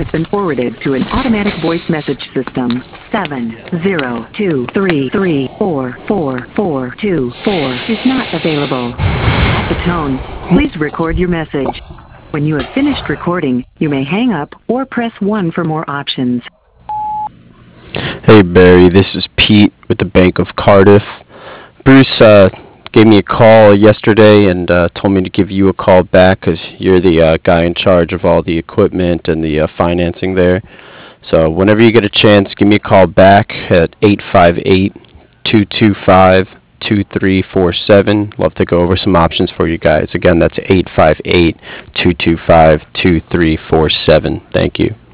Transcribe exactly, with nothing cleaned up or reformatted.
has been forwarded to an automatic voice message system. seven zero two three three four four four two four is not available. At the tone, please record your message. When you have finished recording, you may hang up or press one for more options. Hey Barry, this is Pete with the Bank of Cardiff. Bruce uh, gave me a call yesterday and uh, told me to give you a call back because you're the uh, guy in charge of all the equipment and the uh, financing there. So whenever you get a chance, give me a call back at eight five eight, two two five, two three four seven. Love to go over some options for you guys. Again, that's eight five eight, two two five, two three four seven. Thank you.